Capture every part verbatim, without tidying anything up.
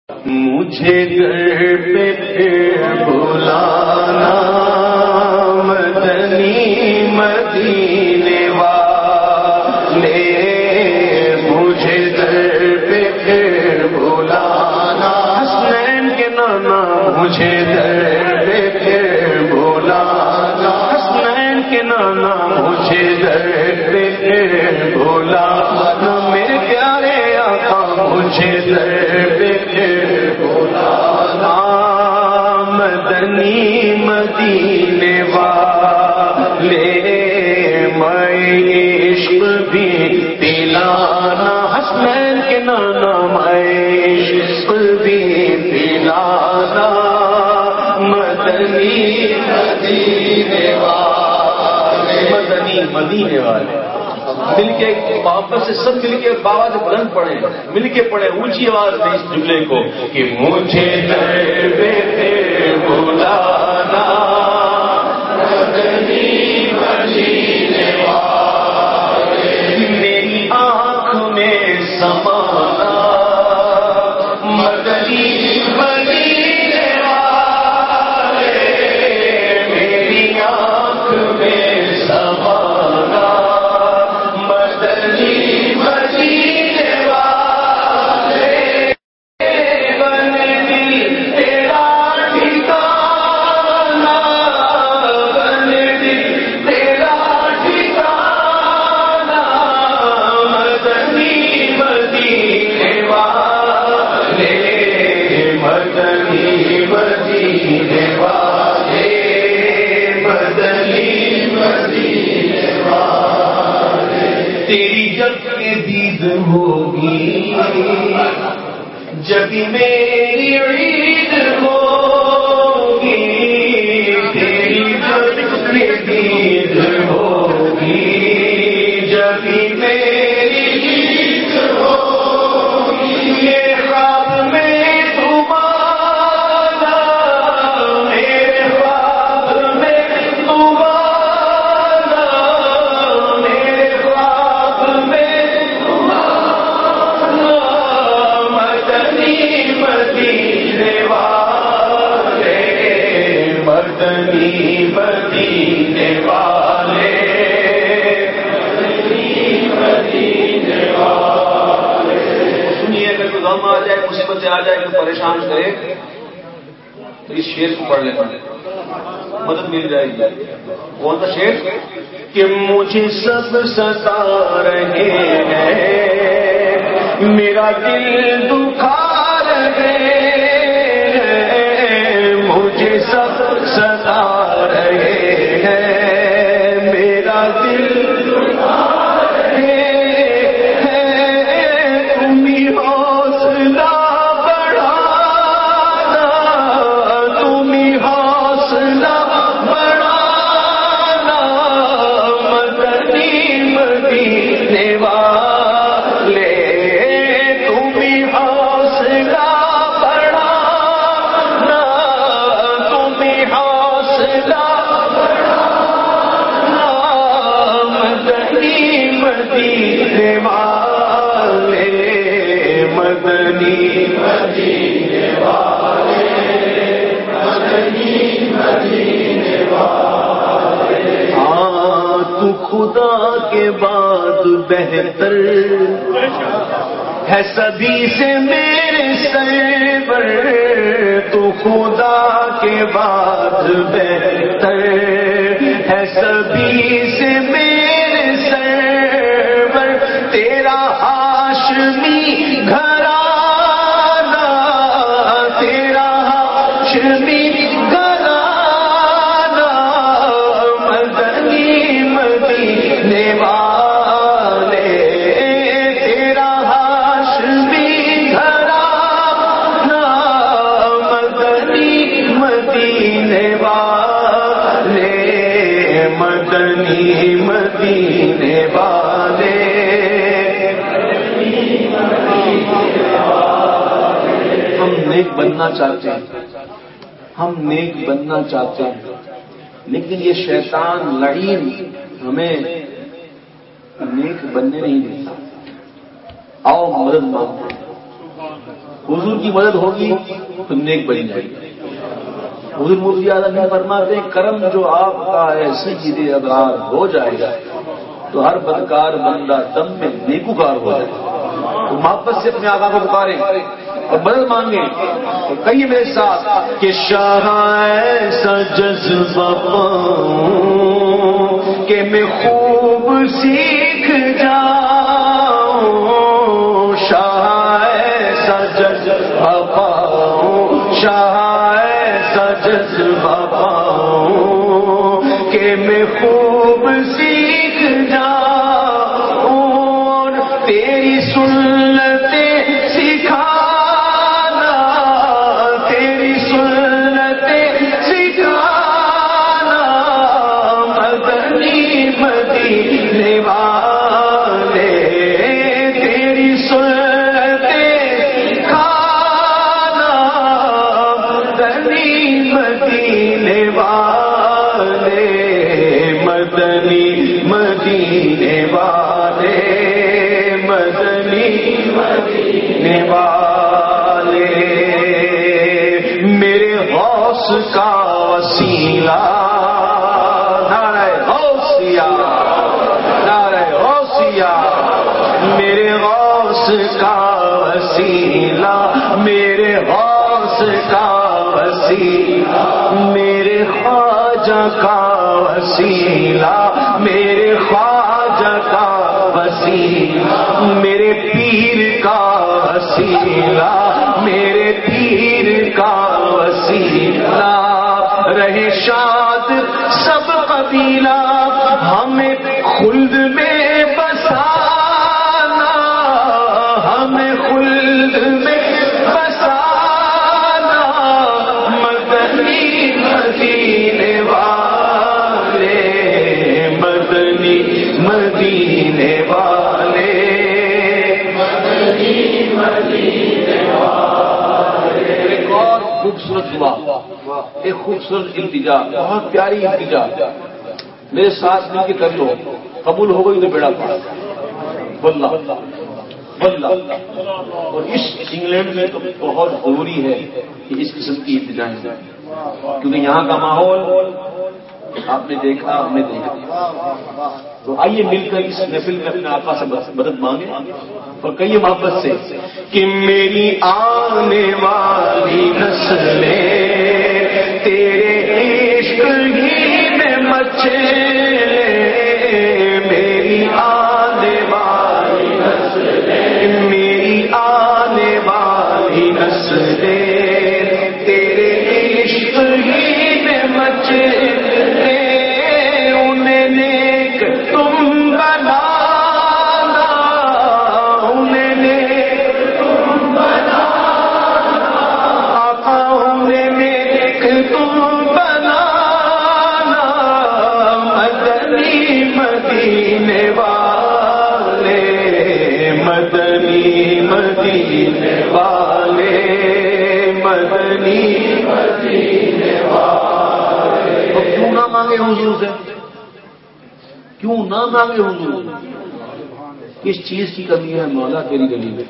مجھے در پہ پھر بلانا مدنی مدینے والے، مجھے در پہ پھر بلانا حسنین کے نانا، مجھے در پہ پھر بلانا حسنین کے نانا، مجھے در پہ پھر بلانا میرے پیارے آقا، مجھے در پہ پھر بلانا مدنی مدینے والے، میں عشق بھی پلانا حسنین کے نانا، میں عشق بھی پلانا مدنی مدینے والے، مدنی مدینے والے مل کے محبت سے سب مل کے بابا سے بلند پڑھیں، مل کے پڑھیں اونچی آواز میں اس جملے کو کہ مجھے در پہ پھر بلانا مدنی مدینے والے، میری آنکھ میں سمانا مدنی مدینے والے، میری آنکھ میں سمانا جب میری عید ہوگی، تیری جب عید ہوگی، جب میری عید ہوگی، یہ خواب میں تمہارا، میرے خواب میں تمہارا، میرے خواب میں مدینے والے، مدنی مدینے والے، مدینے والے۔ سنیے اگر کوئی غم آ جائے، مصیبتیں آ جائے، کوئی پریشان کرے تو اس شعر کو پڑھ لینا، مدد مل جائے گی۔ کون سا شعر؟ کہ مجھے سب ستا رہے ہیں، میرا دل دکھا مجھے سب ستا رہے ہیں، میرا دل تم ہی حوصلہ بڑھانا، تم ہی حوصلہ بڑھانا مدنی مدینے والے، تم ہی حوصلہ مدینے والے، مدنی مدینے والے، مدنی مدینے والے۔ ہاں تو خدا کے بعد بہتر ہے سبھی سے میرے سرور، تو خدا کے بعد بہتر ہے سبھی سے میرے سرور، تیرا ہاشمی گھرانہ، تیرا ہاشمی گھرانہ مدنی مدینے والے، تیرا ہاشمی گھرانہ مدنی مدینے والے، مدنی مدینے والے۔ ہم نیک بننا چاہتے ہیں، ہم نیک بننا چاہتے ہیں، لیکن یہ شیطان لعین ہمیں نیک بننے نہیں دیتا۔ آؤ مدد مانگتے ہیں۔ حضور کی مدد ہوگی تو نیک بن جائے گی. حضور مفتی اعظم فرماتے ہیں کرم جو آپ کا ہے سید ابرار ہو جائے گا تو ہر بدکار بندہ دم میں نیکوکار ہو جائے گا. تو محبت سے اپنے آقا کو پکاریں اور مدد مانگیں. تو کہیے میرے ساتھ کہ شاہ ایسا جذبہ پاؤں کہ میں خوب سیکھ جاؤں. شاہ ایسا جذبہ پاؤں, شاہ ایسا جذبہ پاؤں کہ میں خوب سیکھ جاؤں. تیری سنتیں سکھانا, تیری سنتیں سکھانا, مدنی مدینے والے تیری سنتیں سکھانا, مدنی مدینے والے, مدنی مدینے والے, مدنی مدینے والے. میرے غوث کا وسیلہ نعرہ غوثیہ, نعرہ غوثیہ. میرے غوث کا وسیلہ, میرے غوث کا وسیلہ, میرے خواجہ کا وسیلہ, میرے خواجہ کا وسیلہ, میرے پیر کا وسیلہ, میرے پیر کا وسیلہ. رہے شاد سب قبیلہ ہمیں خلد میں بسانا, ہمیں خلد میں بسانا, مدنی مدینے والے, مدنی مدینے والے, مدنی مدینے والے. ایک اور خوبصورت دعا, ایک خوبصورت التجا, بہت پیاری التجا, میرے ساتھ مل کے کر لو, قبول ہو گئی تو بیڑا پڑا واللہ واللہ. اور اس انگلینڈ میں تو بہت ضروری ہے کہ اس قسم کی التجائیں جائیں, کیونکہ یہاں کا ماحول آپ نے دیکھا, ہم نے دیکھا. تو آئیے مل کر اس محفل میں اپنے آقا سے مدد مانگیں اور کہیے محبت سے کہ میری آنے والی نسلیں تیرے عشق ہی میں مچے, میری آنے والی نسلیں, میری آنے والی نسلیں تیرے عشق ہی میں مچے, انہیں نیک تم بنانا, انہیں نیک تم بنانا, آقا انہیں نیک تم بنانا, مدنی مدینے والے, مدنی مدینے والے, مدنی مدینے والے. تو کیوں نہ مانگے حضور سے, کیوں نہ مانگے حضور؟ کس چیز کی کمی ہے مولا تیری گلی میں؟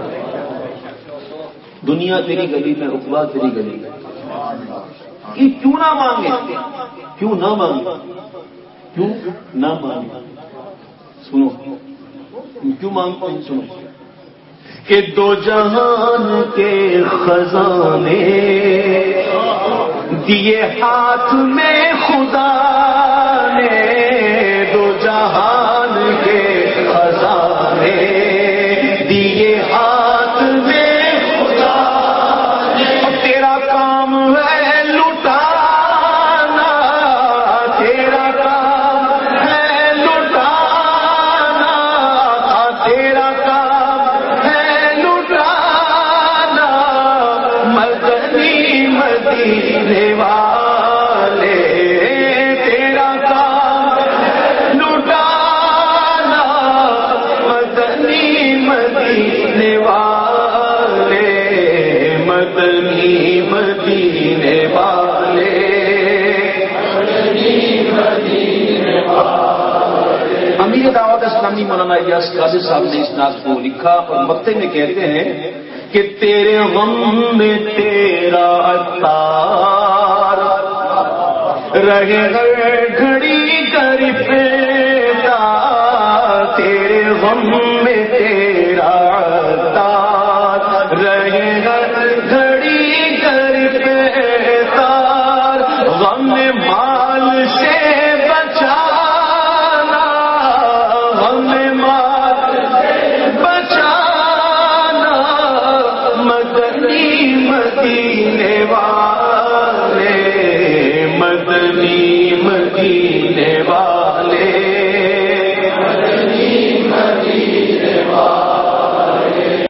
دنیا تیری گلی میں, عقبیٰ تیری گلی میں. کہ کیوں نہ مانگے, کیوں نہ مانگے, کیوں نہ مانگے؟ سنو کیوں مانگتے ہیں, سنو کہ دو جہان کے خزانے دیے ہاتھ میں خدا نے, دو جہان کے خزانے دیے ہاتھ میں خدا نے. تیرا کام ہے لٹانا, تیرا کام ہے لٹانا, تیرا کام ہے لٹانا, مدنی مدینے والے تیرا کام لٹانا, مدنی مدینے والے, مدنی مدینے والے, مدنی مدینے والے. امیر دعوت اسلامی مولانا الیاس قادری صاحب نے اس نعت کو لکھا اور مکتے میں کہتے ہیں کہ تیرے غم میں تیرا عطار رہے ہر گھڑی کرفیتا، تیرے غم میں تیرا عطار